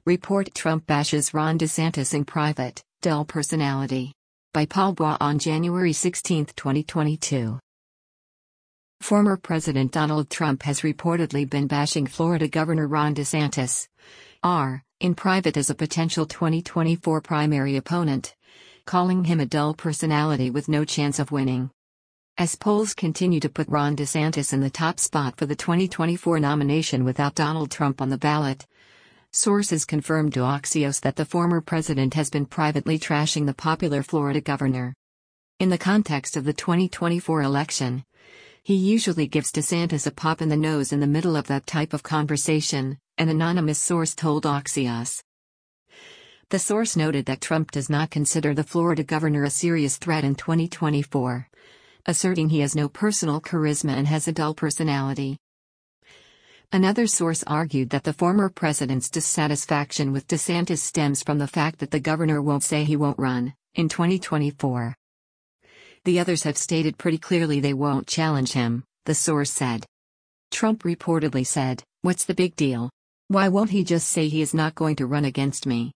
Report Trump bashes Ron DeSantis in private, dull personality. By Paul Bois on January 16, 2022. Former President Donald Trump has reportedly been bashing Florida Governor Ron DeSantis, in private as a potential 2024 primary opponent, calling him a dull personality with no chance of winning. As polls continue to put Ron DeSantis in the top spot for the 2024 nomination without Donald Trump on the ballot, sources confirmed to Axios that the former president has been privately trashing the popular Florida governor. In the context of the 2024 election, he usually gives DeSantis a pop in the nose in the middle of that type of conversation, an anonymous source told Axios. The source noted that Trump does not consider the Florida governor a serious threat in 2024, asserting he has no personal charisma and has a dull personality. Another source argued that the former president's dissatisfaction with DeSantis stems from the fact that the governor won't say he won't run in 2024. The others have stated pretty clearly they won't challenge him, the source said. Trump reportedly said, "What's the big deal? Why won't he just say he is not going to run against me?"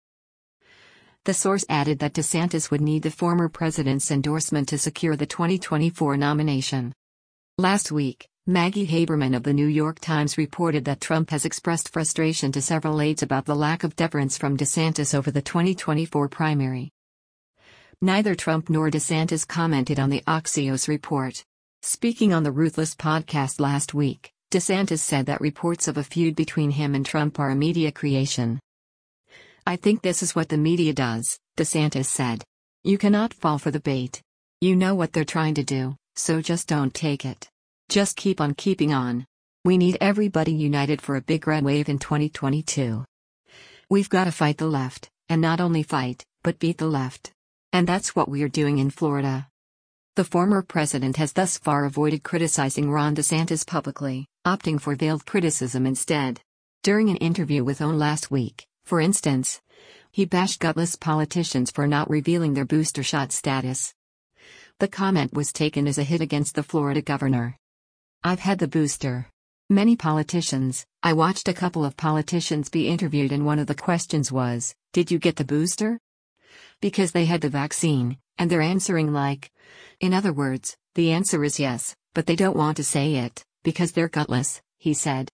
The source added that DeSantis would need the former president's endorsement to secure the 2024 nomination. Last week, Maggie Haberman of the New York Times reported that Trump has expressed frustration to several aides about the lack of deference from DeSantis over the 2024 primary. Neither Trump nor DeSantis commented on the Axios report. Speaking on the Ruthless podcast last week, DeSantis said that reports of a feud between him and Trump are a media creation. "I think this is what the media does," DeSantis said. "You cannot fall for the bait. You know what they're trying to do, so just don't take it. Just keep on keeping on. We need everybody united for a big red wave in 2022. We've got to fight the left, and not only fight, but beat the left. And that's what we're doing in Florida." The former president has thus far avoided criticizing Ron DeSantis publicly, opting for veiled criticism instead. During an interview with OAN last week, for instance, he bashed gutless politicians for not revealing their booster shot status. The comment was taken as a hit against the Florida governor. "I've had the booster. Many politicians, I watched a couple of politicians be interviewed and one of the questions was, 'Did you get the booster?' Because they had the vaccine, and they're answering like. In other words, the answer is yes, but they don't want to say it, because they're gutless," he said.